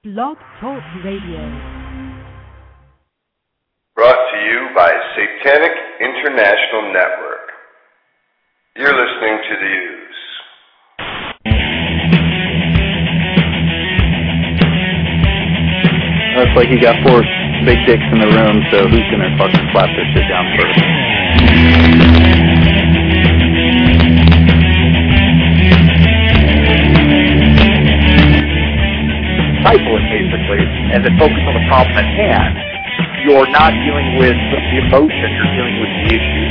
Blog Talk Radio. Brought to you by Satanic International Network. You're listening to The Ooze. Looks like you got four big dicks in the room, so who's gonna fucking slap their shit down first? Discipling, basically, and then focus on the problem at hand. You're not dealing with the emotion, you're dealing with the issue.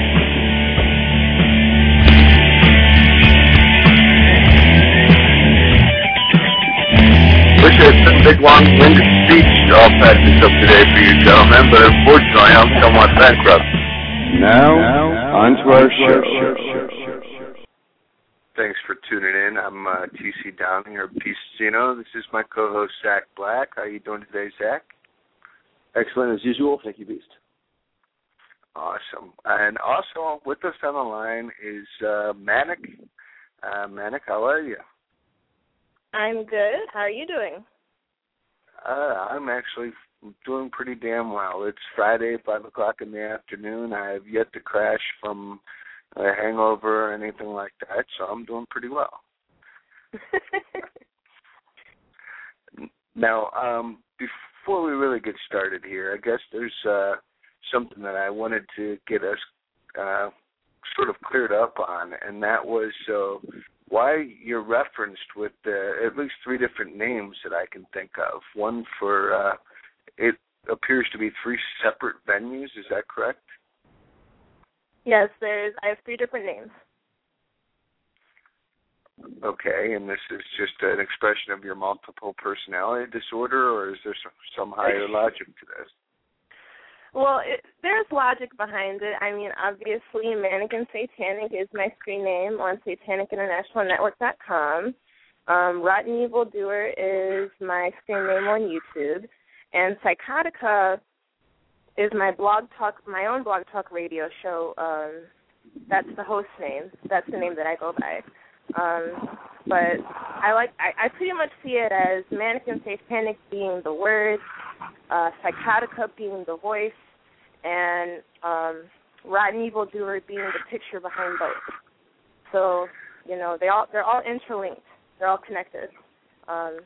Wish I had some big long-winded speech all packaged up today for you gentlemen, but unfortunately I'm somewhat bankrupt. Now on to our show. Thanks for tuning in. I'm TC Downing, or Pistino. This is my co-host, Zach Black. How are you doing today, Zach? Excellent as usual. Thank you, Beast. Awesome. And also with us on the line is Manic. Manic, how are you? I'm good. How are you doing? I'm actually doing pretty damn well. It's Friday, 5 o'clock in the afternoon. I have yet to crash from a hangover or anything like that, so I'm doing pretty well. Now, before we really get started here, I guess there's something that I wanted to get us sort of cleared up on, and that was why you're referenced with at least three different names that I can think of. One for, it appears to be three separate venues, is that correct? Yes, I have three different names. Okay, and this is just an expression of your multiple personality disorder, or is there some higher logic to this? Well, there's logic behind it. I mean, obviously, Manic and Satanic is my screen name on SatanicInternationalNetwork.com. Rotten Evildoer is my screen name on YouTube, and Psychotica is my own blog talk radio show. That's the host name. That's the name that I go by. But I pretty much see it as Manic and Satanic being the word, Psychotica being the voice, and Rotten Evildoer being the picture behind both. So, you know, they're all interlinked. They're all connected. Go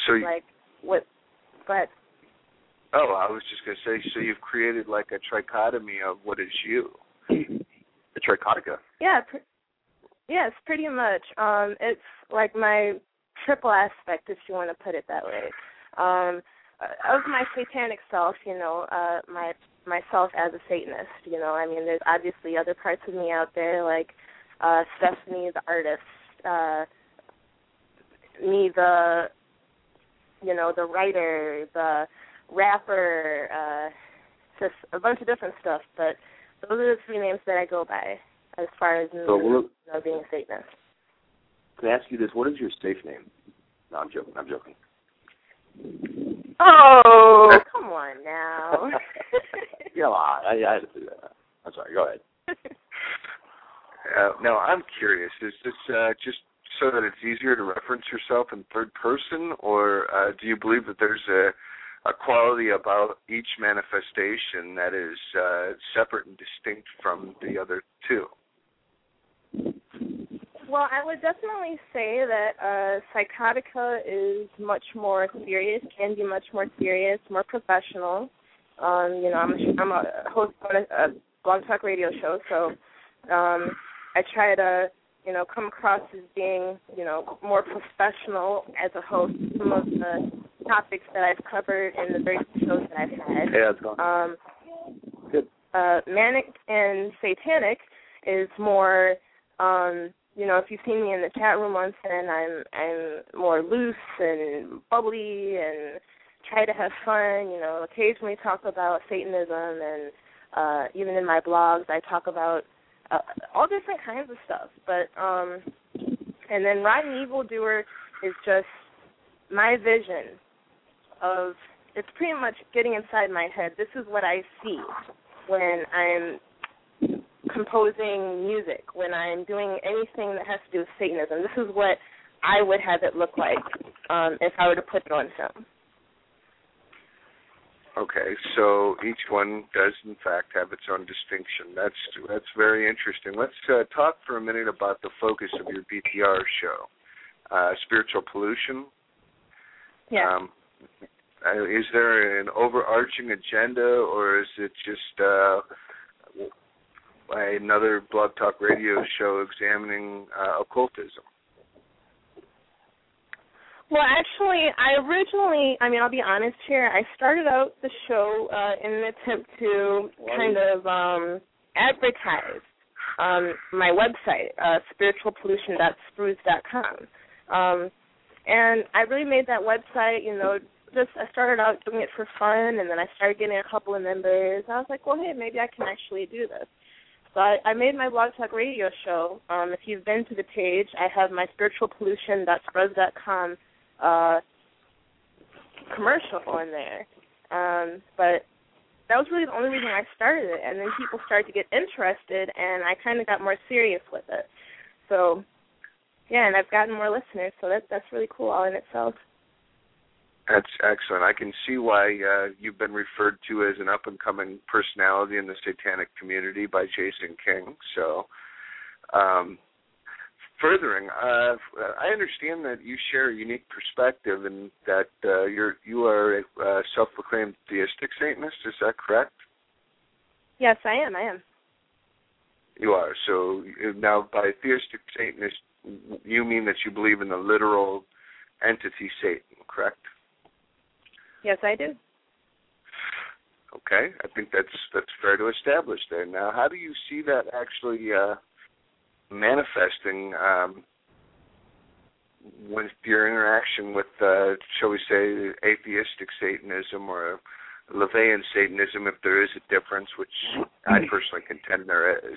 ahead. Oh, I was just going to say, so you've created like a trichotomy of what is you. The trichotica. Yeah, yes, pretty much. It's like my triple aspect, if you want to put it that way. Of my satanic self, you know, myself as a Satanist, you know, I mean, there's obviously other parts of me out there, like Stephanie, the artist, me, the writer, the rapper, just a bunch of different stuff, but those are the three names that I go by as far as being a Satanist. Can I ask you this? What is your safe name? No, I'm joking. Oh, come on now. Come on. I had to do that. I'm sorry. Go ahead. Now, I'm curious. Is this just so that it's easier to reference yourself in third person, or do you believe that there's a quality about each manifestation that is separate and distinct from the other two? Well, I would definitely say that Psychotica is much more serious, can be much more serious, more professional. You know, I'm a host on a blog talk radio show, so I try to, you know, come across as being, you know, more professional as a host. Some of the topics that I've covered in the various shows that I've had. Yeah, it's gone. Good. Manic and Satanic is more, you know, if you've seen me in the chat room once, then I'm more loose and bubbly and try to have fun, you know, occasionally talk about Satanism, and even in my blogs I talk about all different kinds of stuff. But and then Rotten Evildoer is just my vision of, it's pretty much getting inside my head. This is what I see when I'm composing music, when I'm doing anything that has to do with Satanism. This is what I would have it look like if I were to put it on film. Okay, so each one does, in fact, have its own distinction. That's very interesting. Let's talk for a minute about the focus of your BTR show, Spiritual Pollution. Yeah. Is there an overarching agenda, or is it just another Blog Talk Radio show examining occultism? Well, actually, I'll be honest here, I started out the show in an attempt to kind of advertise my website, spiritualpollution.spruce.com. And I really made that website, I started out doing it for fun, and then I started getting a couple of members. I was like, well, hey, maybe I can actually do this. So I made my Blog Talk Radio show. If you've been to the page, I have my spiritualpollution.spruce.com commercial on there. But that was really the only reason I started it, and then people started to get interested, and I kind of got more serious with it. So, yeah, and I've gotten more listeners, so that's really cool all in itself. That's excellent. I can see why you've been referred to as an up-and-coming personality in the satanic community by Jason King. So, furthering, I understand that you share a unique perspective and that you are a self-proclaimed theistic Satanist. Is that correct? Yes, I am. You are. So now by theistic Satanist, you mean that you believe in the literal entity Satan, correct? Yes, I do. Okay. I think that's fair to establish there. Now, how do you see that actually manifesting with your interaction with, shall we say, atheistic Satanism or LaVeyan Satanism, if there is a difference, which I personally contend there is?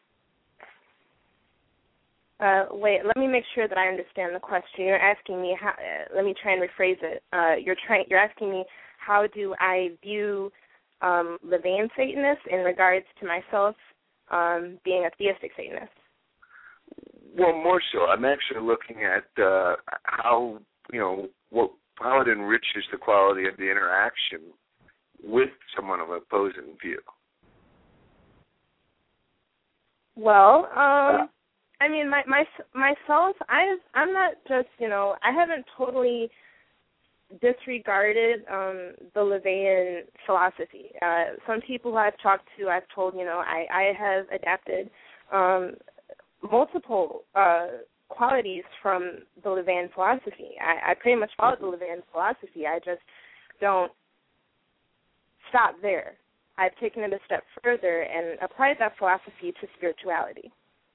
Wait, let me make sure that I understand the question. You're asking me how. Let me try and rephrase it. You're asking me how do I view LaVeyan Satanists in regards to myself being a theistic Satanist? Well, more so. I'm actually looking at how it enriches the quality of the interaction with someone of opposing view. Well, I mean, myself, I'm not just, I haven't totally disregarded the LaVeyan philosophy. Some people I've talked to, I've told, I have adapted multiple qualities from the LaVeyan philosophy. I pretty much follow the LaVeyan philosophy. I just don't stop there. I've taken it a step further and applied that philosophy to spirituality.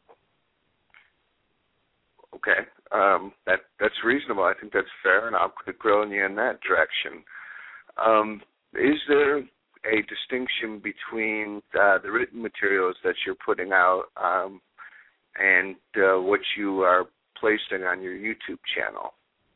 Okay, that's reasonable. I think that's fair, and I'll keep growing you in that direction. Is there a distinction between the written materials that you're putting out and what you are placing on your YouTube channel?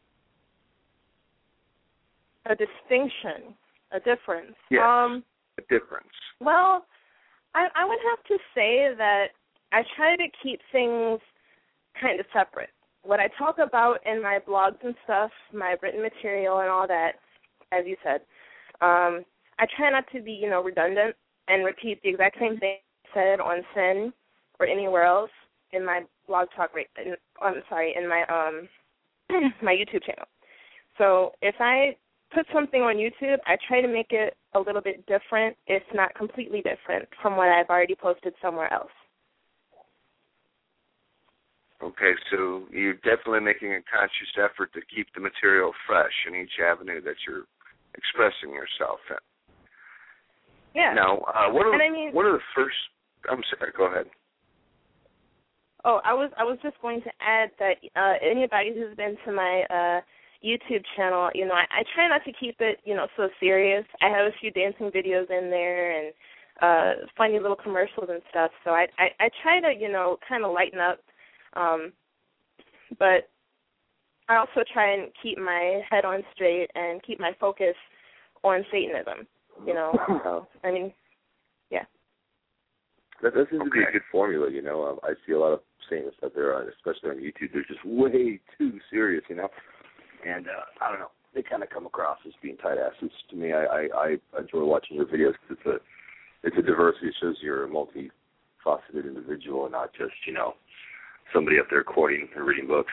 A distinction, a difference. Yes, a difference. Well, I would have to say that I try to keep things kind of separate. What I talk about in my blogs and stuff, my written material and all that, as you said, I try not to be, redundant and repeat the exact same thing I said on Sin or anywhere else in my blog talk. In my my YouTube channel. So if I put something on YouTube, I try to make it a little bit different, if not completely different, from what I've already posted somewhere else. Okay, so you're definitely making a conscious effort to keep the material fresh in each avenue that you're expressing yourself in. Yeah. Now, one of the first. I'm sorry. Go ahead. Oh, I was just going to add that anybody who's been to my YouTube channel, I try not to keep it, so serious. I have a few dancing videos in there and funny little commercials and stuff. So I try to, kind of lighten up. But I also try and keep my head on straight and keep my focus on Satanism, So, I mean, yeah. That seems to be a good formula, I see a lot of Satanists out there, especially on YouTube. They're just way too serious, And I don't know. they kind of come across as being tight asses to me. I enjoy watching your videos because it's a diversity. It shows you're a multifaceted individual and not just, somebody up there quoting or reading books.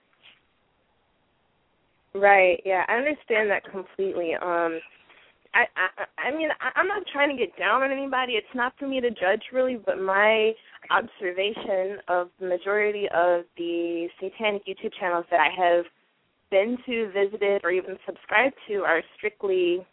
Right, yeah, I understand that completely. I mean, I'm not trying to get down on anybody. It's not for me to judge, really, but my observation of the majority of the satanic YouTube channels that I have been to, visited, or even subscribed to are strictly,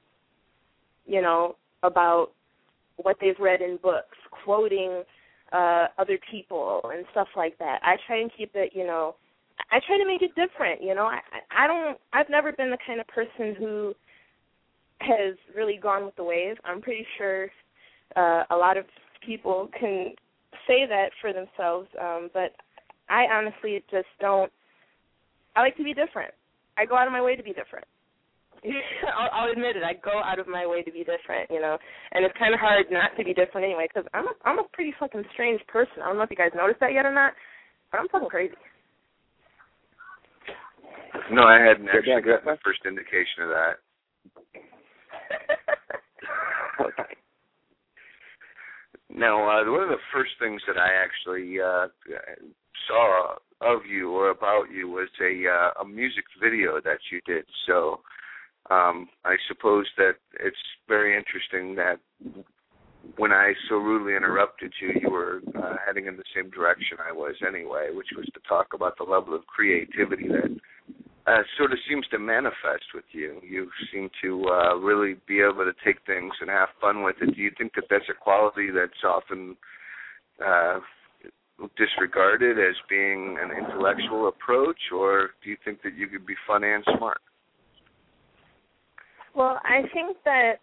about what they've read in books, quoting other people and stuff like that. I try and keep it, I try to make it different, I've never been the kind of person who has really gone with the wave. I'm pretty sure a lot of people can say that for themselves, but I honestly just don't. I like to be different. I go out of my way to be different. I'll admit it. I go out of my way to be different, and it's kind of hard not to be different anyway, because I'm a pretty fucking strange person. I don't know if you guys noticed that yet or not, but I'm fucking crazy. No, I hadn't actually got my first indication of that. Now, one of the first things that I actually saw of you or about you was a music video that you did. So I suppose that it's very interesting that when I so rudely interrupted you, you were heading in the same direction I was anyway, which was to talk about the level of creativity that sort of seems to manifest with you. You seem to really be able to take things and have fun with it. Do you think that that's a quality that's often disregarded as being an intellectual approach, or do you think that you could be fun and smart? Well, I think that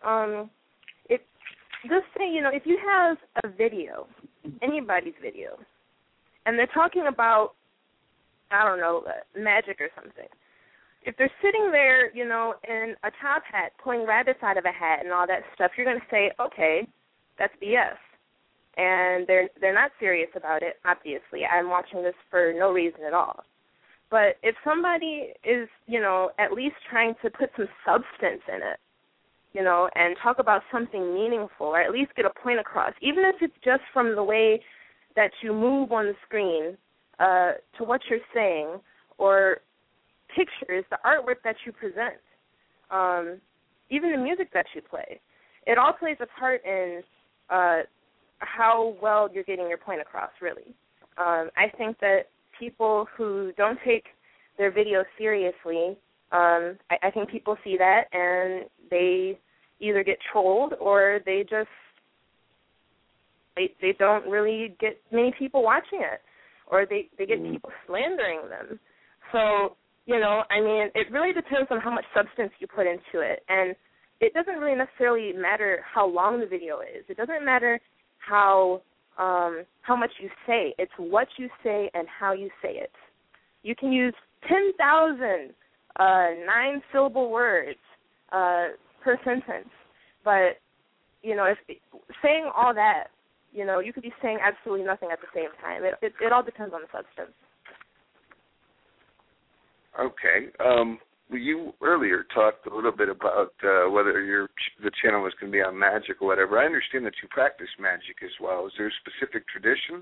just say, if you have a video, anybody's video, and they're talking about, I don't know, magic or something, if they're sitting there, in a top hat, pulling rabbits out of a hat and all that stuff, you're going to say, okay, that's BS. And they're not serious about it, obviously. I'm watching this for no reason at all. But if somebody is, at least trying to put some substance in it, and talk about something meaningful, or at least get a point across, even if it's just from the way that you move on the screen to what you're saying, or pictures, the artwork that you present, even the music that you play, it all plays a part in how well you're getting your point across, really. I think that people who don't take their videos seriously, I think people see that and they either get trolled or they just, they don't really get many people watching it, or they get people slandering them. So, it really depends on how much substance you put into it. And it doesn't really necessarily matter how long the video is. It doesn't matter how much you say. It's what you say and how you say it. You can use 10,000 9-syllable words per sentence, but if saying all that, you could be saying absolutely nothing at the same time. It all depends on the substance. Okay. You earlier talked a little bit about whether the channel was going to be on magic or whatever. I understand that you practice magic as well. Is there a specific tradition?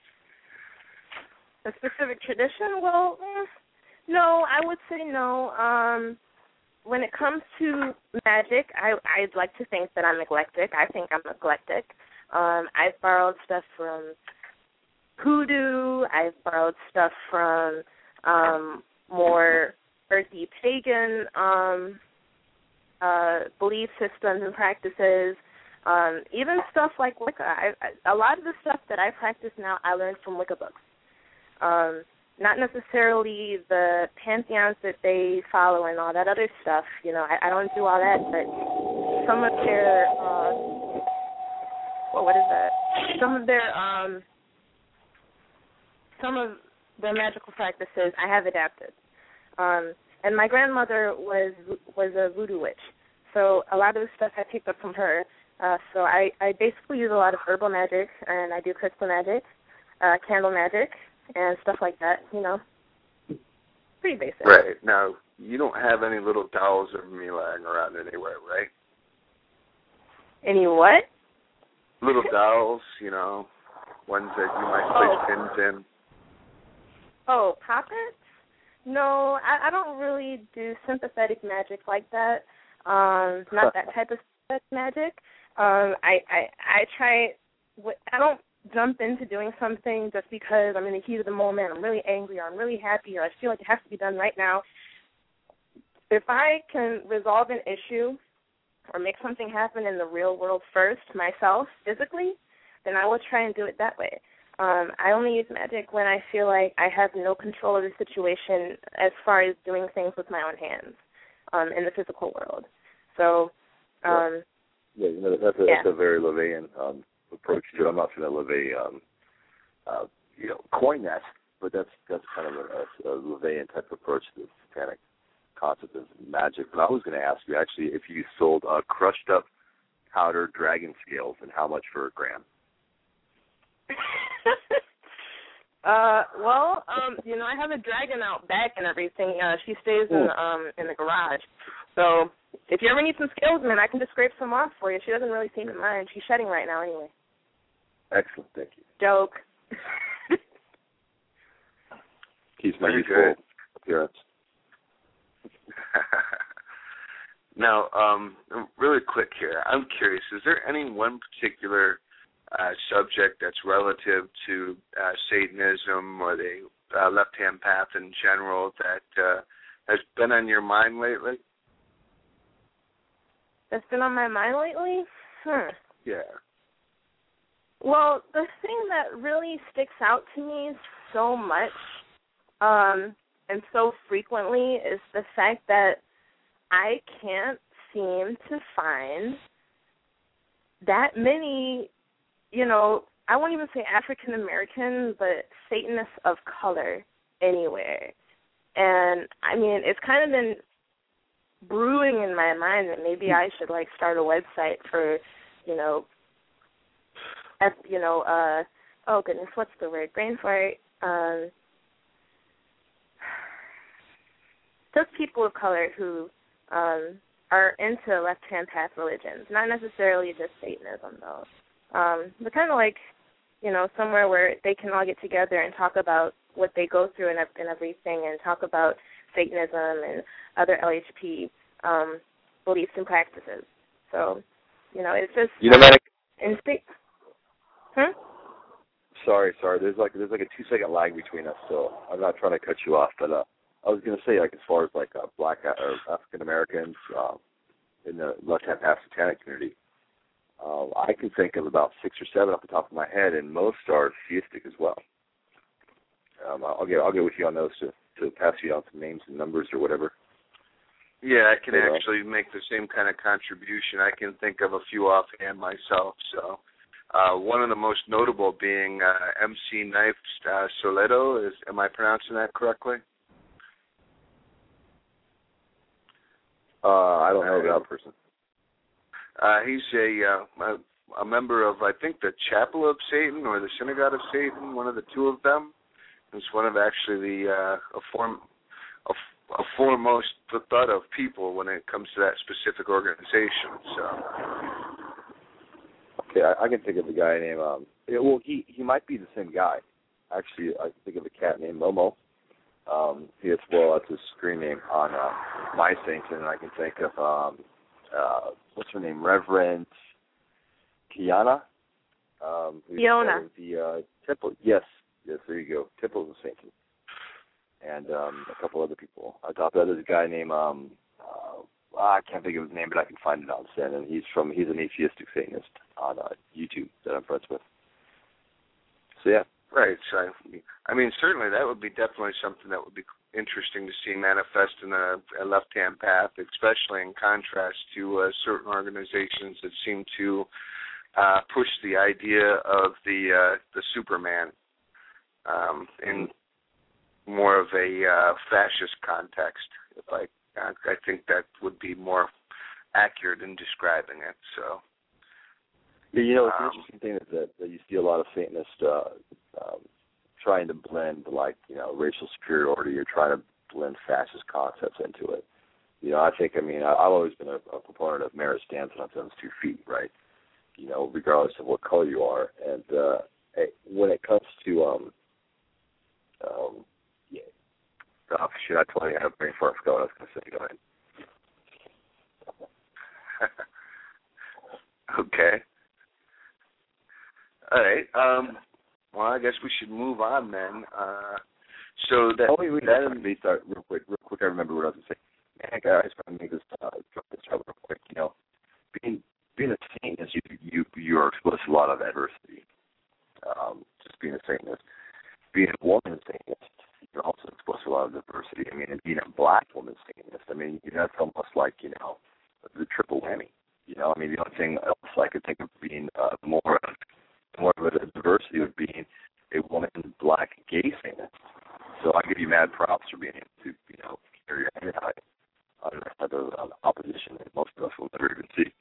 A specific tradition? Well, no, I would say no. When it comes to magic, I'd like to think that I'm eclectic. I think I'm eclectic. I've borrowed stuff from hoodoo. I've borrowed stuff from more earthy pagan belief systems and practices, even stuff like Wicca. A lot of the stuff that I practice now I learned from Wicca books. Not necessarily the pantheons that they follow and all that other stuff. I don't do all that, but some of their what is that? Some of their magical practices I have adapted. And my grandmother was a voodoo witch, so a lot of the stuff I picked up from her. So I basically use a lot of herbal magic, and I do crystal magic, candle magic, and stuff like that, Pretty basic. Right. Now, you don't have any little dolls of me lying around anywhere, right? Any what? Little dolls, ones that you might place pins in. Oh, puppets? No, I don't really do sympathetic magic like that. Not that type of magic. I try. I don't jump into doing something just because I'm in the heat of the moment. I'm really angry, or I'm really happy, or I feel like it has to be done right now. If I can resolve an issue or make something happen in the real world first, myself, physically, then I will try and do it that way. I only use magic when I feel like I have no control of the situation as far as doing things with my own hands in the physical world. So, that's a very LaVeyan approach to it. I'm not sure that LaVey, coined that, but that's kind of a LaVeyan type approach to the satanic concept of magic. But I was going to ask you, actually, if you sold crushed up powdered dragon scales, and how much for a gram? I have a dragon out back and everything. She stays in the garage. So if you ever need some scales, man, I can just scrape some off for you. She doesn't really seem to mind. She's shedding right now anyway. Excellent, thank you. Joke. Keeps my youthful appearance. Now, really quick here, I'm curious, is there any one particular subject that's relative to Satanism or the left-hand path in general that has been on your mind lately? That's been on my mind lately? Yeah. Well, the thing that really sticks out to me so much and so frequently is the fact that I can't seem to find that many, I won't even say African American, but Satanists of color anywhere. And, I mean, it's kind of been brewing in my mind that maybe I should, start a website for, oh, goodness, what's the word? Brain fart. Those people of color who are into left-hand path religions, not necessarily just Satanism, though. But kind of somewhere where they can all get together and talk about what they go through and everything, and talk about Satanism and other LHP beliefs and practices. So, it's just instinct. Sorry. There's like a 2-second lag between us, so I'm not trying to cut you off, but I was going to say, as far as black or African Americans in the left-hand path satanic community, I can think of about 6 or 7 off the top of my head, and most are theistic as well. I'll get with you on those to pass you on some names and numbers or whatever. Yeah, I can actually make the same kind of contribution. I can think of a few offhand myself. So one of the most notable being MC Knife Soledo. Am I pronouncing that correctly? I don't know that person. He's a member of, I think, the Chapel of Satan or the Synagogue of Satan, one of the two of them. He's one of actually a foremost thought of people when it comes to that specific organization. So. Okay, I can think of a guy named. He might be the same guy. Actually, I can think of a cat named Momo. That's his screen name on My Saints, and I can think of what's her name, Reverend Kiana. Fiona. The Temple. Yes, there you go. Temple of the Saints. And a couple other people. On top of that, there's a guy named I can't think of his name, but I can find it on Sen, and he's an atheistic Satanist on YouTube that I'm friends with. So yeah. Right. So, I mean, certainly that would be definitely something that would be interesting to see manifest in a left-hand path, especially in contrast to certain organizations that seem to push the idea of the Superman in more of a fascist context. I think that would be more accurate in describing it. So. Yeah, it's an interesting thing that you see a lot of Satanists trying to blend, racial superiority, or trying to blend fascist concepts into it. You know, I think, I mean, I've always been a proponent of marriage dancing on someone's 2 feet, right? You know, regardless of what color you are. And when it comes to, yeah, oh, shit, I totally had a brain fart. I forgot what I was going to say. Go ahead. Okay. All right. Well, I guess we should move on then. So that. Oh, wait, let me start real quick. I remember what I was going to say. Man, guys, I'm going to make this out real quick. You know, being a Satanist, you are exposed to a lot of adversity. Just being a Satanist. Being a woman Satanist, you're also exposed to a lot of adversity. I mean, and being a black woman Satanist, I mean, that's almost like, you know, the triple whammy. You know, I mean, the only thing else I could think of being more of a diversity would be a woman black gay Satanist. So I give you mad props for being able to, you know, carry your head high on that type of opposition that most of us will never even see.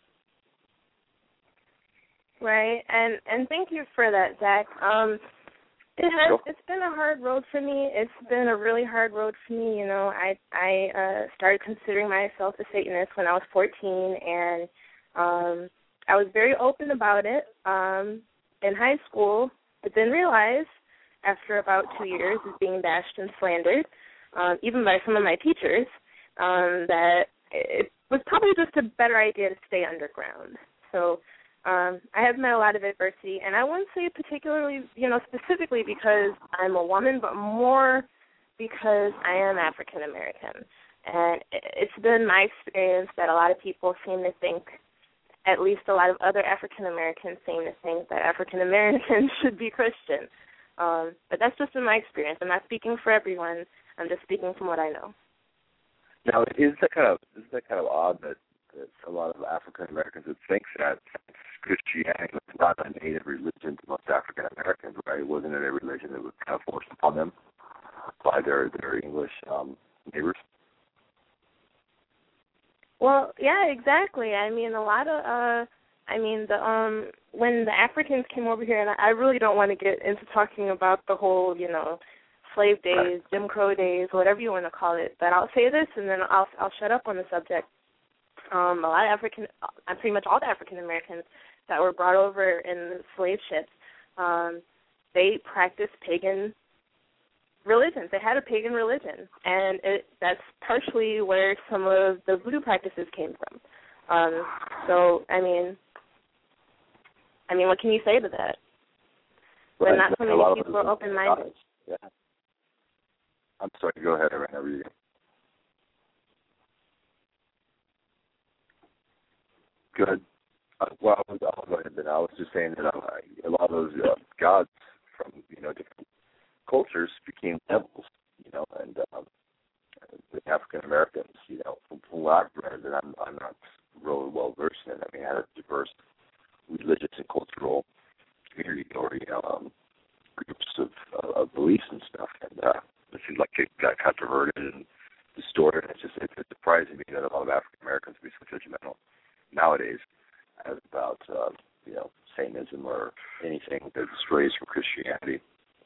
Right, and thank you for that, Zach. It's been a hard road for me. It's been a really hard road for me. You know, I started considering myself a Satanist when I was 14, and I was very open about it in high school, but then realized after about 2 years of being bashed and slandered, even by some of my teachers, that it was probably just a better idea to stay underground. So I have met a lot of adversity, and I wouldn't say particularly, you know, specifically because I'm a woman, but more because I am African American. And it's been my experience that a lot of people seem to think, at least a lot of other African Americans seem to think, that African Americans should be Christian. But that's just been my experience. I'm not speaking for everyone. I'm just speaking from what I know. Now, is that kind of odd that a lot of African Americans would think that Christianity was not a native religion to most African Americans, right? It wasn't a religion that was kind of forced upon them by their English neighbors. Well, yeah, exactly. I mean, a lot of, when the Africans came over here, and I really don't want to get into talking about the whole, you know, slave days, Jim Crow days, whatever you want to call it, but I'll say this, and then I'll shut up on the subject. Pretty much all the African Americans that were brought over in the slave ships, they practiced pagan religions. They had a pagan religion, and that's partially where some of the voodoo practices came from. So, I mean, what can you say to that? When not so many people are open-minded. Yeah. I'm sorry, go ahead. I ran over you. Good. Well, I'll go ahead then. I was just saying that a lot of those gods from, you know, different cultures became devils, you know, and the African Americans, you know, from what I've read, and I'm not really well versed in it. I mean, I had a diverse religious and cultural community, or, you know, groups of beliefs and stuff, and it seems like it got controverted and distorted. It's surprising me that a lot of African Americans be so judgmental nowadays as about you know, Satanism or anything that strays from Christianity.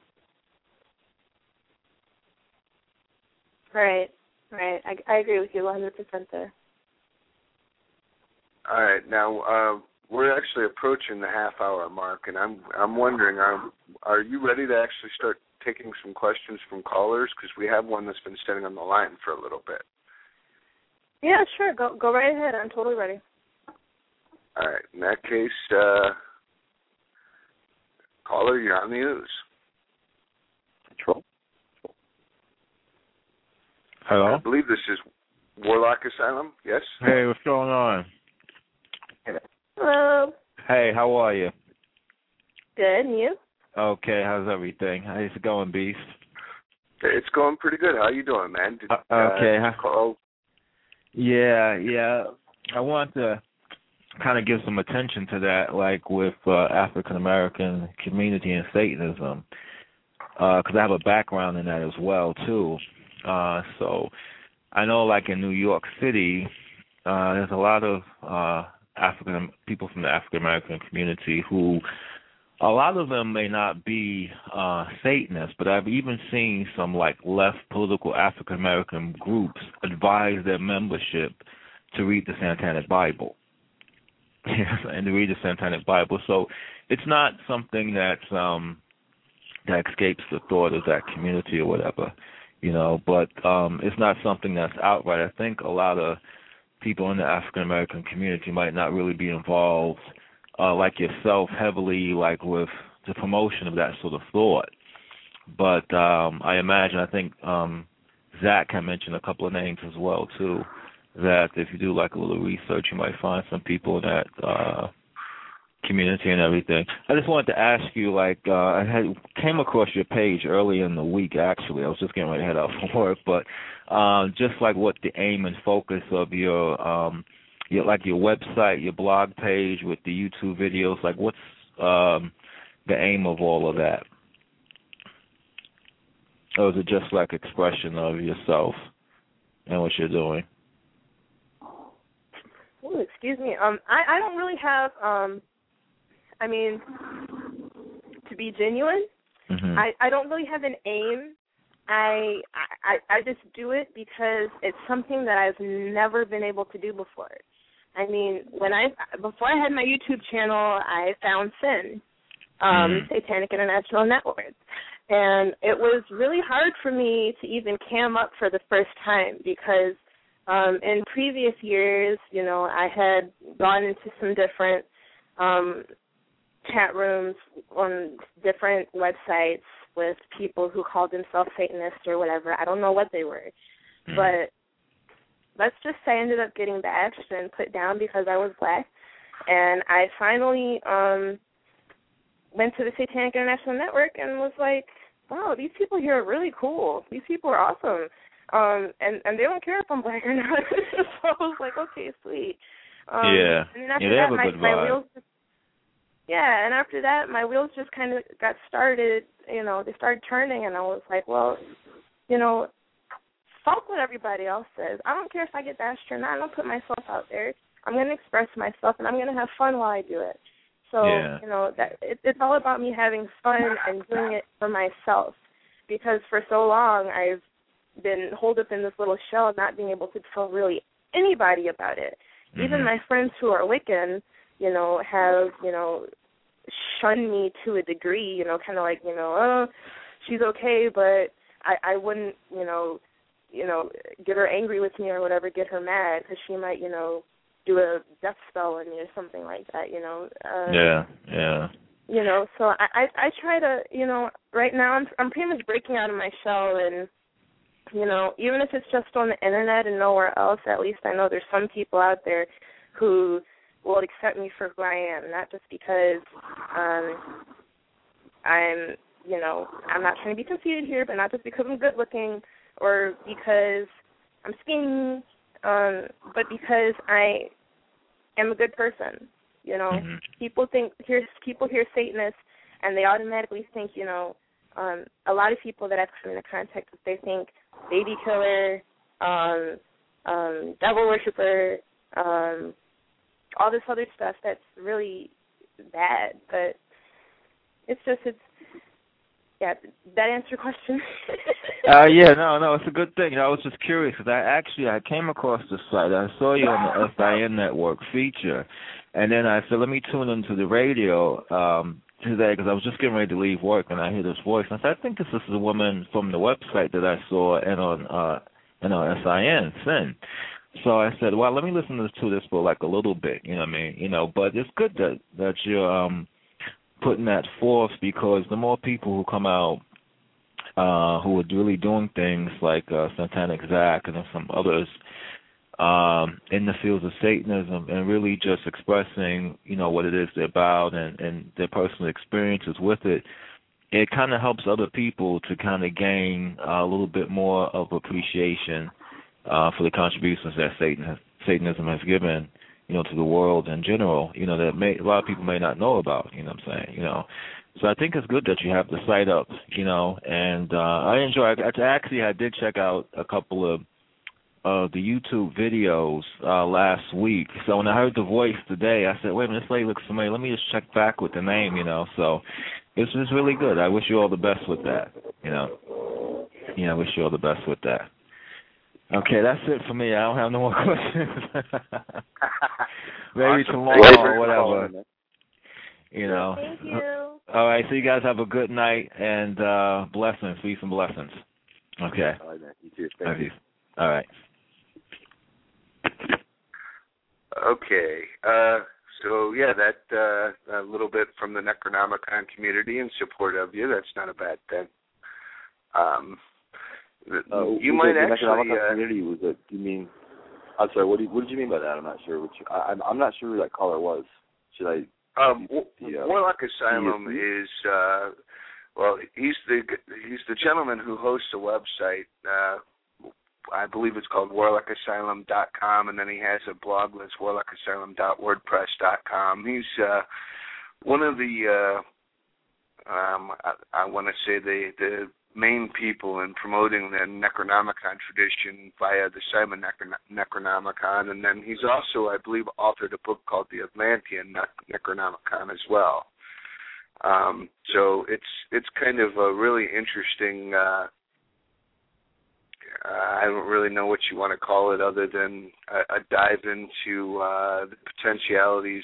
Right. I agree with you 100% there. All right, now we're actually approaching the half-hour mark, and I'm wondering, are you ready to actually start taking some questions from callers? Because we have one that's been sitting on the line for a little bit. Yeah, sure. Go right ahead. I'm totally ready. All right. In that case, caller, you're on the news. Control. Hello? I believe this is Warlock Asylum. Yes? Hey, what's going on? Hello. Hey, how are you? Good, and you? Okay, how's everything? How's it going, Beast? It's going pretty good. How you doing, man? Okay. Call? Yeah. I want to kind of give some attention to that, like with African-American community and Satanism, because I have a background in that as well, too. So I know, like in New York City, there's a lot of people from the African-American community who a lot of them may not be Satanists, but I've even seen some like left political African American groups advise their membership to read the Satanic Bible. And to read the Satanic Bible. So it's not something that's that escapes the thought of that community or whatever, but it's not something that's outright. I think a lot of people in the African American community might not really be involved like yourself heavily like with the promotion of that sort of thought. But I think Zach had mentioned a couple of names as well too, that if you do like a little research, you might find some people in that community and everything. I just wanted to ask you, like, I came across your page early in the week, actually. I was just getting ready to head out from work, but just like what the aim and focus of your website, your blog page with the YouTube videos, like what's the aim of all of that? Or is it just like expression of yourself and what you're doing? Oh, excuse me. I don't really have, to be genuine, I don't really have an aim. I just do it because it's something that I've never been able to do before. Before I had my YouTube channel, I found SIN, Satanic International Network. And it was really hard for me to even cam up for the first time because in previous years, I had gone into some different chat rooms on different websites with people who called themselves Satanists or whatever. I don't know what they were. But let's just say I ended up getting bashed and put down because I was black. And I finally went to the Satanic International Network and was like, wow, these people here are really cool. These people are awesome. And they don't care if I'm black or not. So I was like, okay, sweet. And then after they that, have a good my vibe. wheels and after that, my wheels just kind of got started, they started turning, and I was like, well, fuck what everybody else says. I don't care if I get bashed or not. I don't put myself out there. I'm going to express myself, and I'm going to have fun while I do it. So, that it's all about me having fun and doing it for myself, because for so long I've been holed up in this little shell, not being able to tell really anybody about it. Even my friends who are Wiccan, have, shunned me to a degree, kind of like, oh, she's okay, but I wouldn't, get her angry with me or whatever, get her mad, because she might, do a death spell on me or something like that, So I try to, right now I'm pretty much breaking out of my shell, and, even if it's just on the internet and nowhere else, at least I know there's some people out there who will accept me for who I am, not just because I'm not trying to be conceited here, but not just because I'm good looking or because I'm skinny, but because I am a good person. People hear Satanist, and they automatically think, a lot of people that I've come into contact with, they think baby killer, devil worshiper, all this other stuff that's really bad. But that answer your question? No, it's a good thing. I was just curious because I came across the site. I saw you on the SIN network feature, and then I said, let me tune into the radio today because I was just getting ready to leave work, and I hear this voice. And I said, I think this is the woman from the website that I saw and on SIN. So I said, well, let me listen to this for like a little bit, But it's good that you're putting that forth, because the more people who come out who are really doing things like Satanic Zach and some others in the fields of Satanism and really just expressing, what it is they're about and their personal experiences with it, it kind of helps other people to kind of gain a little bit more of appreciation for the contributions that Satanism has given, to the world in general, that a lot of people may not know about, So I think it's good that you have the site up, and I enjoy it. I did check out a couple of the YouTube videos last week. So when I heard the voice today, I said, wait a minute, this lady looks familiar. Let me just check back with the name, So it's really good. I wish you all the best with that, I wish you all the best with that. Okay, that's it for me. I don't have no more questions. Maybe tomorrow or whatever. Thank you. All right, so you guys have a good night and blessings, peace and blessings. Okay. All right, man. You too. Thank you. All right. Okay. So, yeah, that a little bit from the Necronomicon community in support of you. That's not a bad thing. You might the actually... Necronomicon community was it? You mean... I'm sorry, what did you mean by that? I'm not sure. I'm not sure who that caller was. Should I... Warlock Asylum is... he's the gentleman who hosts a website. I believe it's called warlocasylum.com, and then he has a blog that's warlocasylum.wordpress.com. He's one of the, I want to say, the main people in promoting the Necronomicon tradition via the Simon Necronomicon, and then he's also, I believe, authored a book called The Atlantean Necronomicon as well. So it's kind of a really interesting... I don't really know what you want to call it other than a dive into the potentialities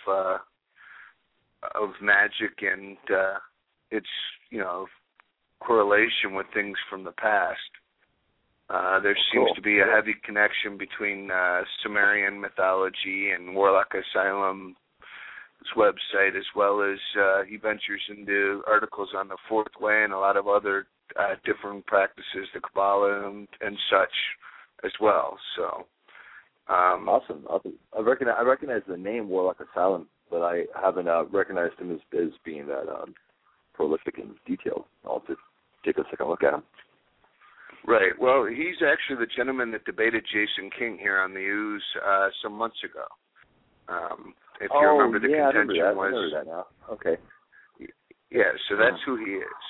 of magic and its correlation with things from the past. There seems to be a heavy connection between Sumerian mythology and Warlock Asylum's website, as well as he ventures into articles on the Fourth Way and a lot of other different practices, the Kabbalah and such as well. So, awesome. I recognize the name Warlock Asylum, but I haven't recognized him as being that prolific and detailed. I'll have to take a second look at him. Right. Well, he's actually the gentleman that debated Jason King here on the Ooze some months ago. If you remember, the contention I remember that now. Okay. Yeah, so that's who he is.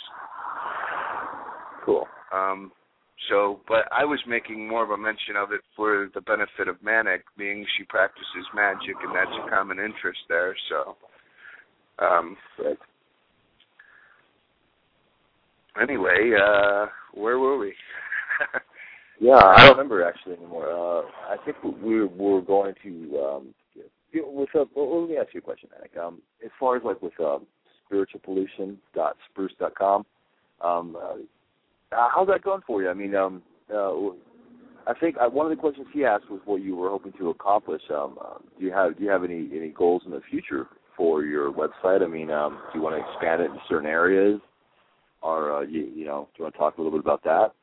Cool. But I was making more of a mention of it for the benefit of Manic, being she practices magic, and that's a common interest there. So, right. Anyway, where were we? Yeah, I don't remember actually anymore. I think we were going to. Let me ask you a question, Manic. As far as with spiritualpollution.spruce.com, how's that going for you? I mean, I think one of the questions he asked was what you were hoping to accomplish. Do you have any goals in the future for your website? I mean, do you want to expand it in certain areas, or do you want to talk a little bit about that?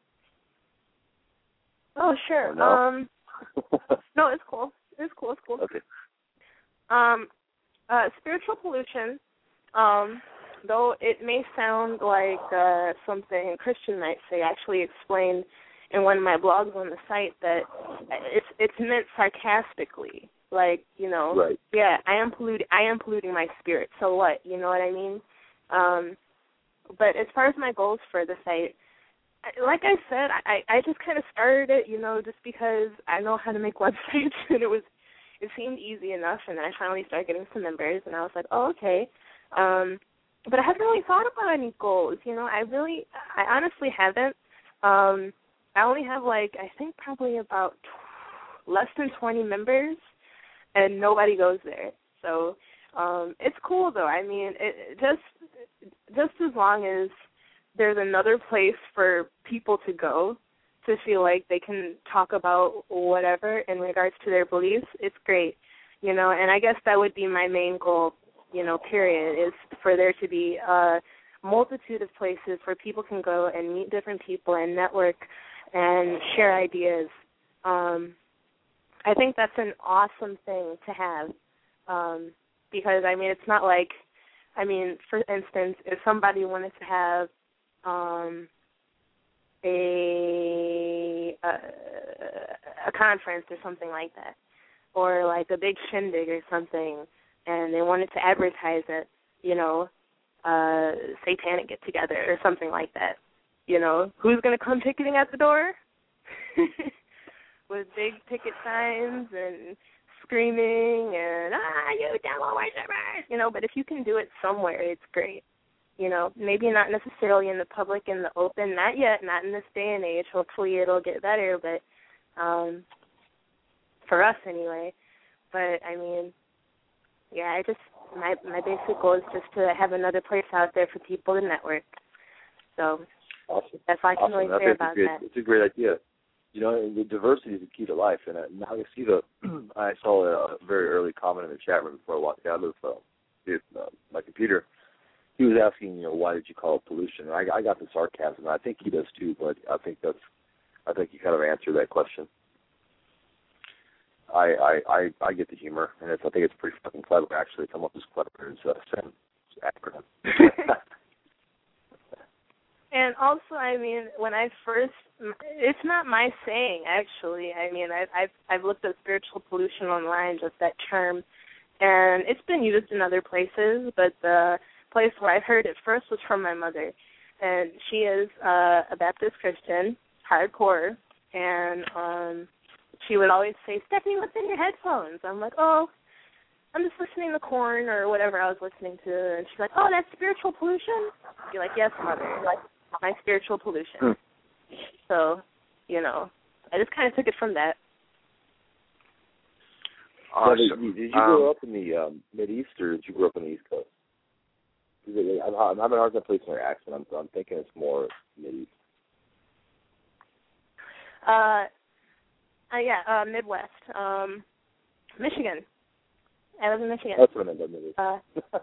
Oh, sure. No? No, it's cool. It's cool. Okay. Spiritual pollution, though it may sound like something a Christian might say, I actually explained in one of my blogs on the site that it's meant sarcastically. Right. Yeah, I am polluting my spirit. So what? You know what I mean? But as far as my goals for the site, like I said, I just kind of started it, just because I know how to make websites, and it seemed easy enough, and I finally started getting some members, and I was like, oh, okay. But I haven't really thought about any goals, I honestly haven't. I only have, I think probably about less than 20 members, and nobody goes there. So it's cool, though. I mean, just as long as there's another place for people to go to feel like they can talk about whatever in regards to their beliefs, it's great, and I guess that would be my main goal, period, is for there to be a multitude of places where people can go and meet different people and network and share ideas. I think that's an awesome thing to have, because, I mean, it's not like, for instance, if somebody wanted to have a conference or something like that, or like a big shindig or something, and they wanted to advertise it, satanic get together or something like that, who's going to come ticketing at the door? with big picket signs and screaming and, you devil worshippers, you know, but if you can do it somewhere, it's great. You know, maybe not necessarily in the public, in the open, not yet, not in this day and age. Hopefully it'll get better, but for us anyway. But, I mean, yeah, my basic goal is just to have another place out there for people to network. So awesome. That's all I can really say about that. It's a great idea. You know, the diversity is the key to life. And now you see I saw a very early comment in the chat room before I walked out of my computer. He was asking, you know, why did you call it pollution? And I got the sarcasm. I think he does too, but I think you kind of answered that question. I get the humor, and I think it's pretty fucking clever, actually. It's almost as clever as SIN acronym. And also, I mean, when I first, it's not my saying, actually. I mean, I've looked at spiritual pollution online, just that term, and it's been used in other places, but the place where I heard it first was from my mother, and she is a Baptist Christian, hardcore, and she would always say, Stephanie, what's in your headphones? I'm like, oh, I'm just listening to Korn or whatever I was listening to, and she's like, oh, that's spiritual pollution? I'd be like, yes, mother, like my spiritual pollution. So, you know, I just kind of took it from that. Awesome. Did you grow up in the Mid-East, or did you grow up in the East Coast? I'm having a hard time placing your accent. I'm thinking it's more Mid-East. Midwest. Michigan. I live in Michigan. That's what I meant by Mid-East.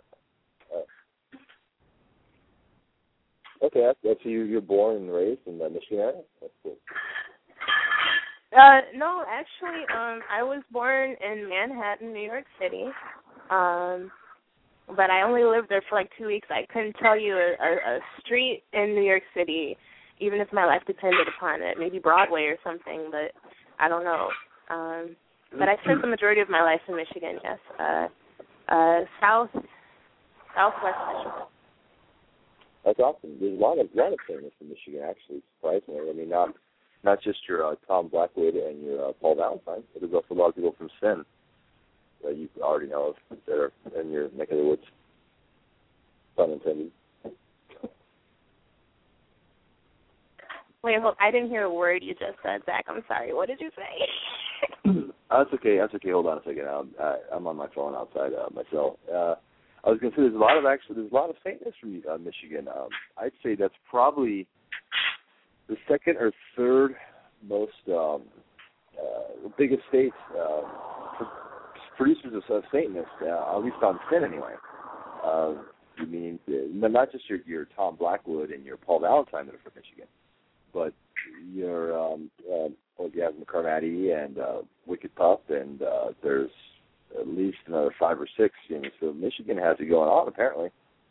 Okay, so you're born and raised in the Michigan area? That's cool. No, actually, I was born in Manhattan, New York City, but I only lived there for like 2 weeks. I couldn't tell you a street in New York City, even if my life depended upon it. Maybe Broadway or something, but I don't know. But I spent the majority of my life in Michigan, yes. Southwest Michigan. That's awesome. There's a lot of famous in Michigan, actually, surprisingly. I mean, not just your Tom Blackwood and your Paul Valentine, but there's also a lot of people from Sin that you already know of that are in your neck of the woods. Pun intended. Wait, I didn't hear a word you just said, Zach. I'm sorry. What did you say? That's okay. Hold on a second. I'm on my phone outside myself. I was going to say there's a lot of Satanists from Michigan. I'd say that's probably the second or third most biggest state for producers of Satanists, at least on Sin anyway. You mean not just your Tom Blackwood and your Paul Valentine that are from Michigan, but your Orgasm Carmody and Wicked Pup, and there's at least another 5 or 6. You know, so Michigan has it going on, apparently.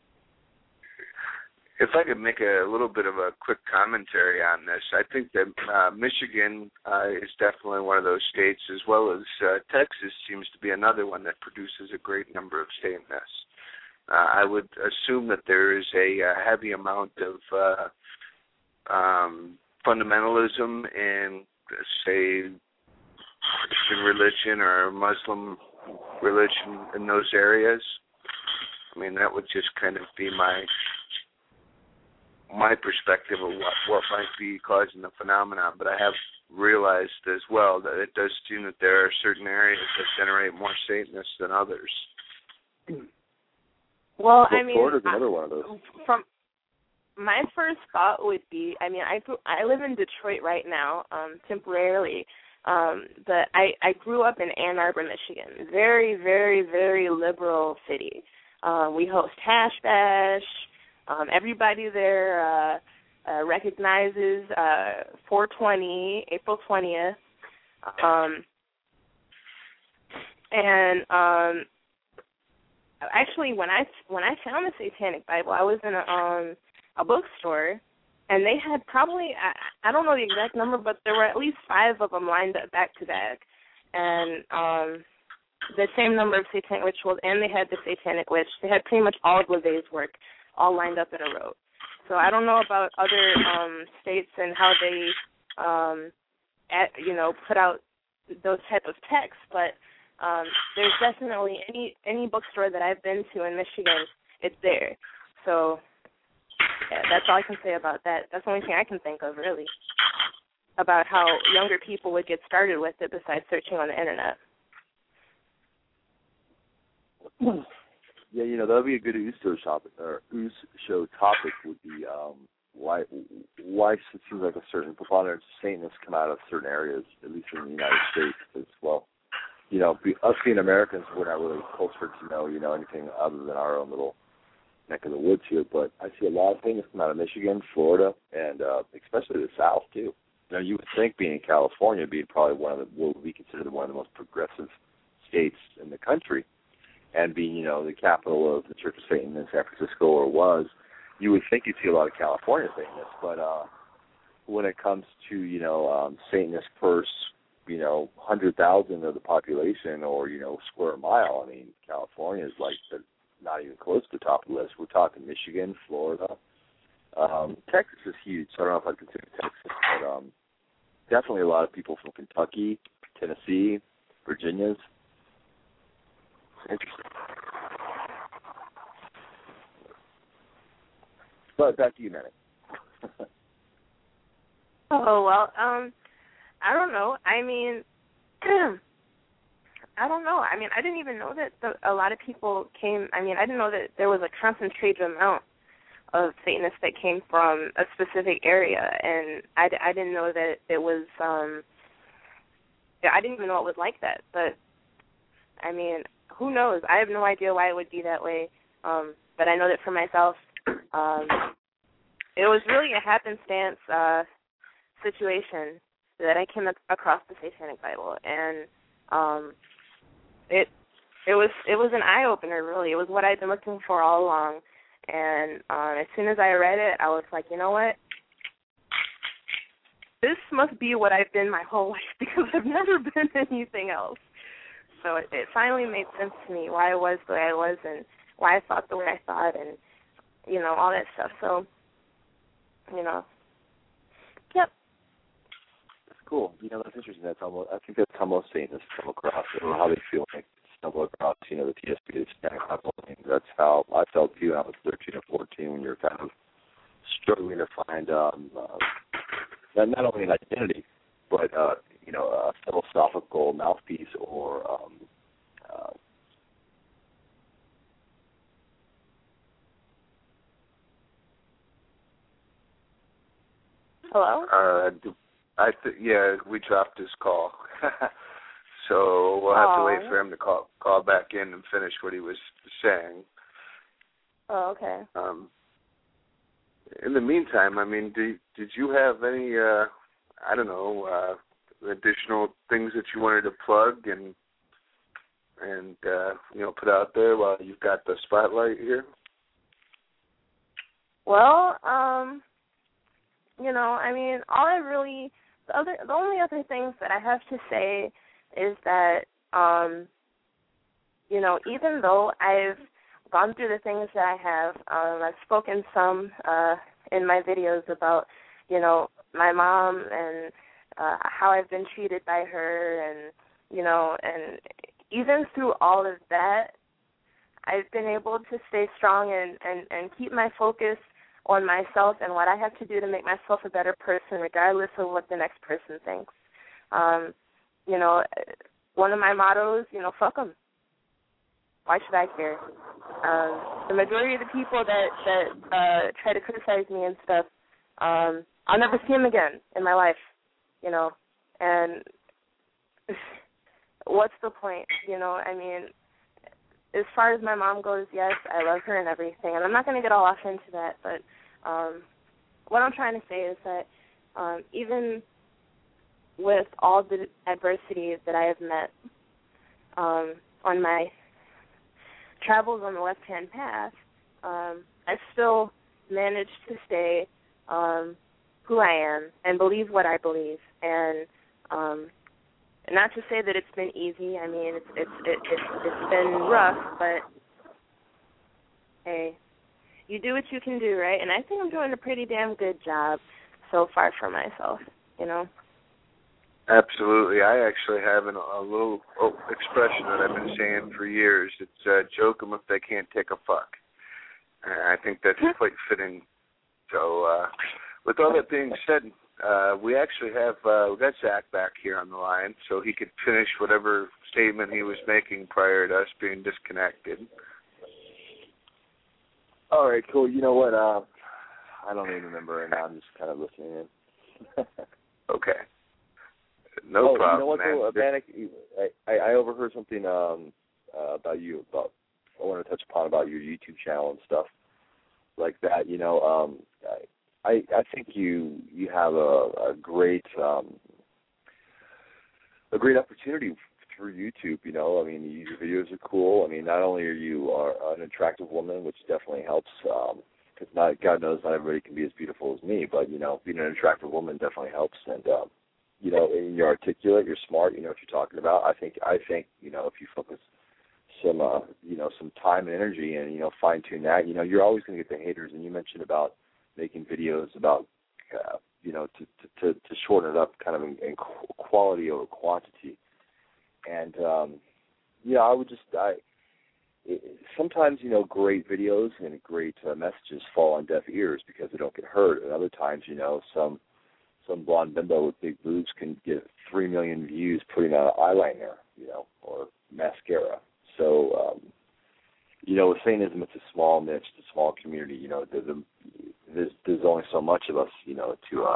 If I could make a little bit of a quick commentary on this, I think that Michigan is definitely one of those states, as well as Texas seems to be another one that produces a great number of Satanists. I would assume that there is a heavy amount of fundamentalism in, say, Christian religion or Muslim religion in those areas. I mean, that would just kind of be my perspective of what might be causing the phenomenon. But I have realized as well that it does seem that there are certain areas that generate more Satanists than others. Well, I mean, Florida's another one of those. From my first thought would be, I mean, I live in Detroit right now, temporarily. But I grew up in Ann Arbor, Michigan. Very, very, very liberal city. We host Hash Bash. Everybody there recognizes 420, April 20th. Actually, when I found the Satanic Bible, I was in a bookstore. And they had probably, I don't know the exact number, but there were at least 5 of them lined up back to back. And the same number of Satanic rituals, and they had the Satanic Witch. They had pretty much all of LaVey's work all lined up in a row. So I don't know about other states and how they put out those type of texts, but there's definitely any bookstore that I've been to in Michigan, it's there. So yeah, that's all I can say about that. That's the only thing I can think of, really, about how younger people would get started with it besides searching on the internet. Yeah, that would be a good show topic. Would be why it seems like a certain preponderance of Satanists come out of certain areas, at least in the United States, as well. Us being Americans, we're not really cultured to know, anything other than our own little neck of the woods here. But I see a lot of things come out of Michigan, Florida, and especially the South too. You would think, being in California, being probably what would be considered one of the most progressive states in the country, and being, the capital of the Church of Satan in San Francisco, or was, you would think you'd see a lot of California Satanists. But when it comes to, Satanists per 100,000 of the population, or, square mile, California is not even close to the top of the list. We're talking Michigan, Florida. Texas is huge, so I don't know if I'd consider Texas, but definitely a lot of people from Kentucky, Tennessee, Virginia's. Interesting. But back to you, Manny. Oh, well, I don't know. I don't know. I didn't even know that a lot of people came. I didn't know that there was a concentrated amount of Satanists that came from a specific area, and I didn't know that it was. I didn't even know it was like that. But who knows? I have no idea why it would be that way. But I know that for myself, it was really a happenstance situation that I came across the Satanic Bible, and it was an eye opener. Really, it was what I'd been looking for all along. And as soon as I read it, I was like, you know what? This must be what I've been my whole life, because I've never been anything else. So it finally made sense to me why I was the way I was, and why I thought the way I thought, and all that stuff. So, yep. That's cool. That's interesting. I think that's how most Satanists come across, or how they feel like stumble across, the TSP, the Satanic Bible. That's how I felt too when I was 13 or 14, when you're kind of struggling to find not only an identity, but a philosophical mouthpiece, or Hello? We dropped his call. So we'll have to wait for him to call back in and finish what he was saying. Oh, okay. In the meantime, did you have any, additional things that you wanted to plug and put out there while you've got the spotlight here? Well, the only other things that I have to say is that, even though I've gone through the things that I have, I've spoken some in my videos about, my mom and how I've been treated by her, and, and even through all of that, I've been able to stay strong and keep my focus on myself and what I have to do to make myself a better person, regardless of what the next person thinks. One of my mottos, fuck them. Why should I care? The majority of the people that try to criticize me and stuff, I'll never see them again in my life, and what's the point, as far as my mom goes, yes, I love her and everything, and I'm not going to get all off into that, but what I'm trying to say is that even with all the adversity that I have met on my travels on the left-hand path, I still managed to stay who I am and believe what I believe, and not to say that it's been easy. It's been rough, but hey, you do what you can do, right? And I think I'm doing a pretty damn good job so far for myself, Absolutely. I actually have a little expression that I've been saying for years. It's joke them if they can't take a fuck. I think that's quite fitting. So with all that being said, we actually have we got Zach back here on the line, so he could finish whatever statement he was making prior to us being disconnected. All right, cool. You know what? I don't even remember right now. I'm just kind of listening in. Okay. No problem, you know what, man. Though, Bannock, I overheard something about you. I want to touch upon about your YouTube channel and stuff like that. You know, I think you have a great opportunity through YouTube. You know, I mean, your videos are cool. I mean, not only are you an attractive woman, which definitely helps, because God knows not everybody can be as beautiful as me, but you know, being an attractive woman definitely helps. And you know, and you're articulate, you're smart, you know what you're talking about. I think, you know, if you focus some, you know, some time and energy and, you know, fine tune that, you know, you're always going to get the haters. And you mentioned about making videos about, you know, to shorten it up kind of in quality over quantity. And, yeah, I would just, sometimes, you know, great videos and great messages fall on deaf ears because they don't get heard. And other times, you know, some blonde bimbo with big boobs can get 3 million views putting on eyeliner, you know, or mascara. So, you know, with Satanism, it's a small niche, it's a small community. You know, there's only so much of us, you know,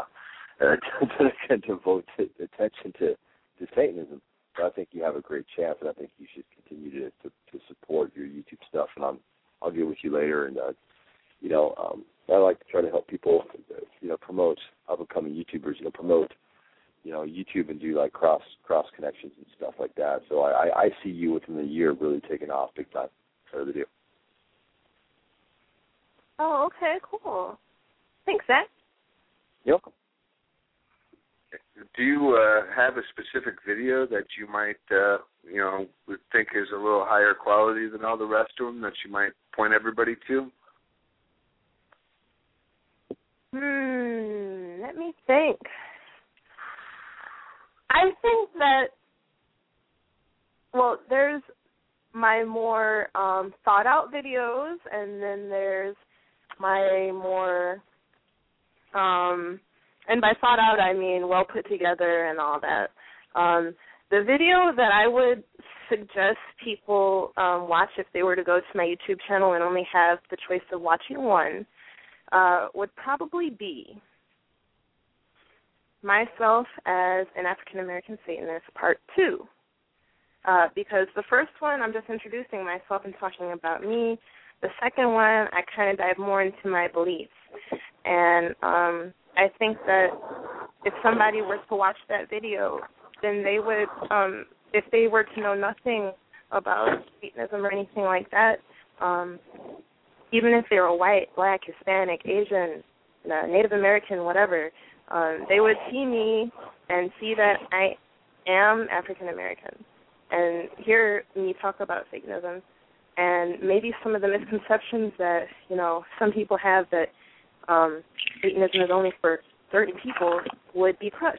to devote attention to Satanism. But I think you have a great chance, and I think you should continue to support your YouTube stuff. And I'll get with you later, and you know, I like to try to help people, you know, promote up-and-coming YouTubers, you know, promote, you know, YouTube and do like cross connections and stuff like that. So I see you within a year really taking off big time. I really do. Oh, okay, cool. Thanks, Zach. You're welcome. Do you have a specific video that you might, you know, would think is a little higher quality than all the rest of them that you might point everybody to? Let me think. I think that, well, there's my more thought-out videos, and then there's my more, and by thought-out I mean well put together and all that. The video that I would suggest people watch if they were to go to my YouTube channel and only have the choice of watching one would probably be myself as an African-American Satanist, Part 2. Because the first one, I'm just introducing myself and talking about me. The second one, I kind of dive more into my beliefs. And I think that if somebody were to watch that video, then they would, if they were to know nothing about Satanism or anything like that, even if they were white, black, Hispanic, Asian, Native American, whatever, they would see me and see that I am African American and hear me talk about Satanism and maybe some of the misconceptions that, you know, some people have that Satanism is only for certain people would be crushed.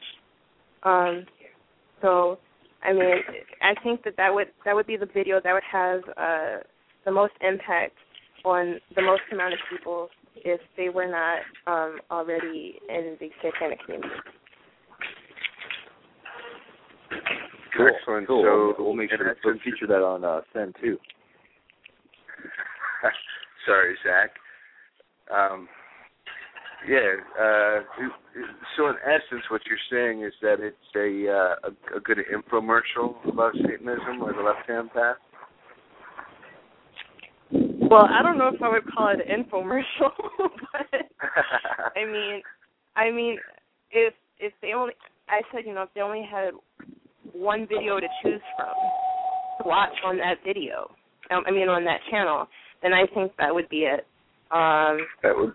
So, I mean, I think that would be the video that would have the most impact on the most amount of people if they were not already in the satanic community. Excellent. Cool. So we'll make sure to feature that on Send too. Sorry, Zach. So in essence, what you're saying is that it's a good infomercial about Satanism or the left-hand path? Well, I don't know if I would call it an infomercial, but I mean, if they only, I said, you know, if they only had one video to choose from to watch on that video, on that channel, then I think that would be it. That would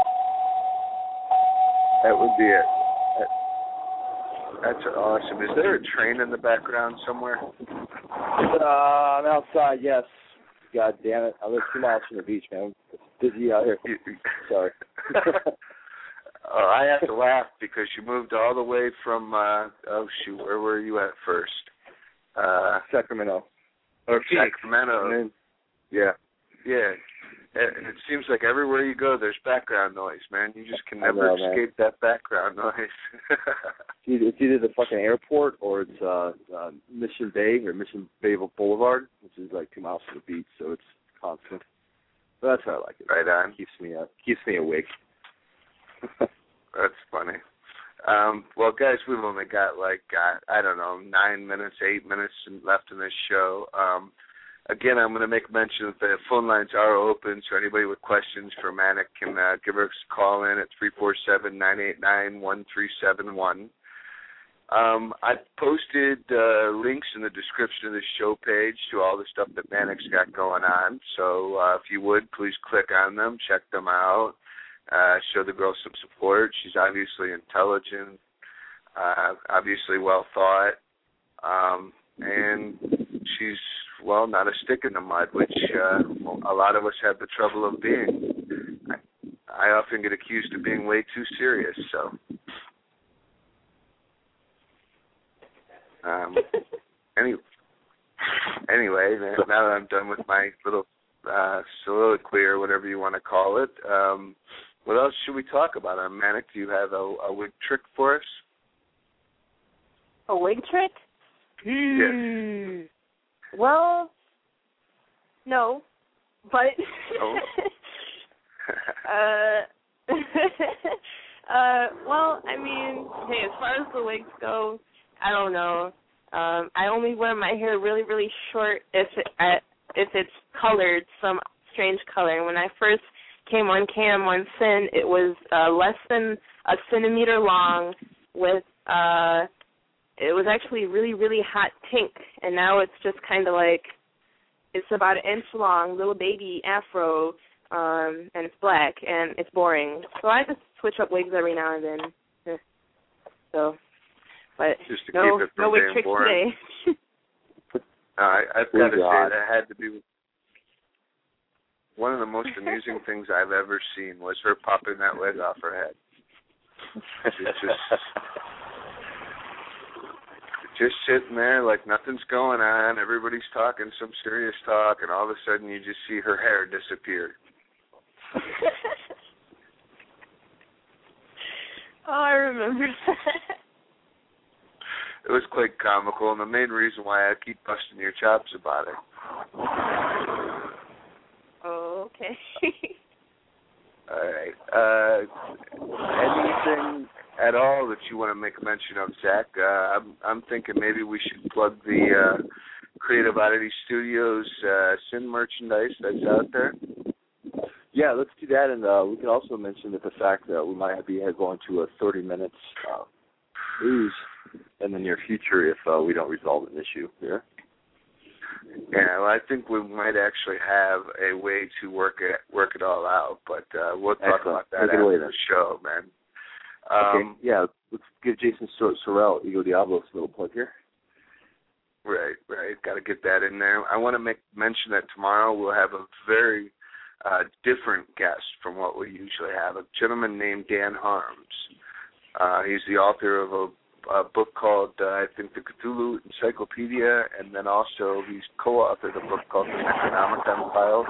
be it. That's awesome. Is there a train in the background somewhere? I'm outside, yes. God damn it. I live 2 miles from the beach, man. It's busy out here. Sorry. I have to laugh because you moved all the way from, where were you at first? Sacramento. Or Phoenix. Sacramento. And then, yeah. Yeah. It seems like everywhere you go, there's background noise, man. You just can never escape that background noise. It's either the fucking airport or it's Mission Bay or Mission Bay Boulevard, which is like 2 miles from the beach, so it's constant. But that's how I like it. Right on. Keeps me awake. That's funny. Well, guys, we've only got 9 minutes, 8 minutes left in this show. Again, I'm going to make mention that the phone lines are open, so anybody with questions for Manic can give us a call in at 347-989-1371. I posted links in the description of the show page to all the stuff that Manic's got going on, so if you would, please click on them, check them out, show the girl some support. She's obviously intelligent, obviously well thought, and she's, not a stick in the mud, which a lot of us have the trouble of being. I often get accused of being way too serious, so. Anyway, now that I'm done with my little soliloquy or whatever you want to call it, what else should we talk about on Manic? Do you have a wig trick for us? A wig trick? Yes. Well, no, but well, I mean, hey, as far as the wigs go, I don't know. I only wear my hair really, really short if it's colored some strange color. And when I first came on cam on Sin, it was less than a centimeter long with it was actually really, really hot pink, and now it's just kind of like, it's about 1 inch long, little baby afro, and it's black, and it's boring. So I just switch up wigs every now and then. So, but just to no, keep it from no wig being tricks boring. today. I've got to say that had to be one of the most amusing things I've ever seen was her popping that wig off her head. It's just sitting there like nothing's going on. Everybody's talking some serious talk, and all of a sudden you just see her hair disappear. Oh, I remember that. It was quite comical, and the main reason why I keep busting your chops about it. Oh, okay. All right. Anything at all that you want to make mention of, Zach? I'm thinking maybe we should plug the Creative Oddity Studios Sin merchandise that's out there. Yeah, let's do that, and we can also mention that the fact that we might be going to a 30 minutes news in the near future if we don't resolve an issue here. Yeah, well, I think we might actually have a way to work it all out, but we'll talk about that after the show, man. Okay, yeah, let's give Jason Sorrell, Ego Diablos, a little plug here. Right, got to get that in there. I want to mention that tomorrow we'll have a very different guest from what we usually have, a gentleman named Dan Harms. He's the author of a book called, I think, the Cthulhu Encyclopedia, and then also he's co-authored a book called the Necronomicon Files.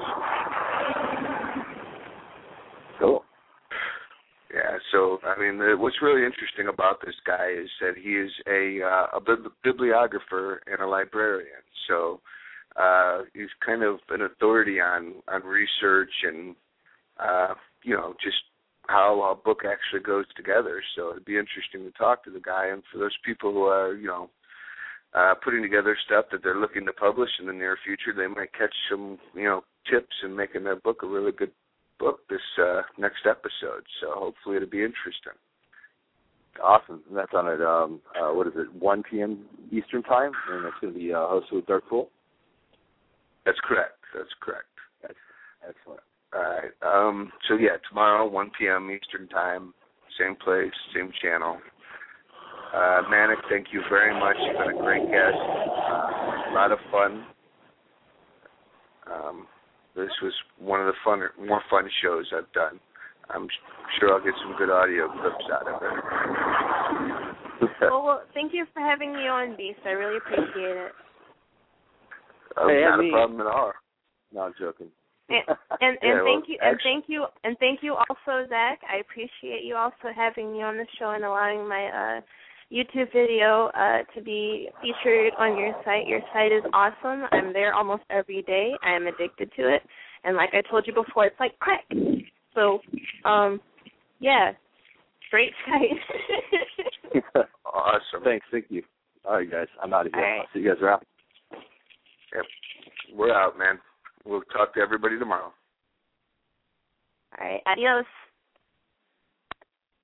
Cool. Yeah, so, I mean, what's really interesting about this guy is that he is a bibliographer and a librarian. So he's kind of an authority on research and, just how a book actually goes together. So it'd be interesting to talk to the guy. And for those people who are, putting together stuff that they're looking to publish in the near future, they might catch some, tips in making their book a really good book this next episode. So hopefully it'll be interesting. Awesome. And that's on at, 1 p.m. Eastern Time, and that's going to be hosted with Dark Pool? That's correct. Excellent. All right. So, tomorrow, 1 p.m. Eastern Time, same place, same channel. Manic, thank you very much. You've been a great guest. A lot of fun. This was one of the more fun shows I've done. I'm sure I'll get some good audio clips out of it. Well, thank you for having me on, Beast. I really appreciate it. Not a problem at all. No, I'm joking. And thank you also, Zach. I appreciate you also having me on the show and allowing my YouTube video to be featured on your site. Your site is awesome. I'm there almost every day. I am addicted to it, and like I told you before, it's like crack. So, yeah, great site. Awesome. Thanks. Thank you. All right, guys. I'm out of here. All right. I'll see you guys around. Yep. We're out, man. We'll talk to everybody tomorrow. All right. Adios.